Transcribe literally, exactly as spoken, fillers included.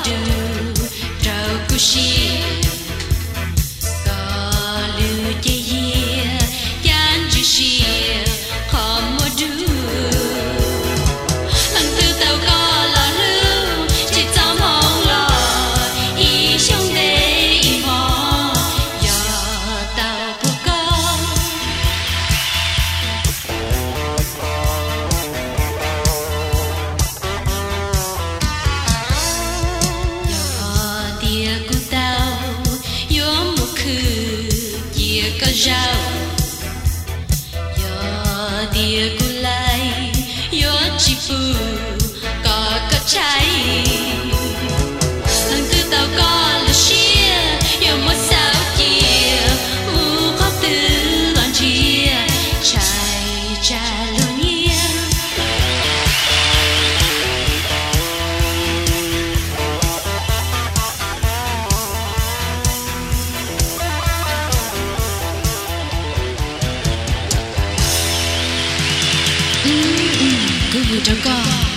rau yo dia kulai yo chipu có có trái lần tư tao có là chia yo một sao chia u có tư còn chia trái trái luôn nhia cứ vừa cho con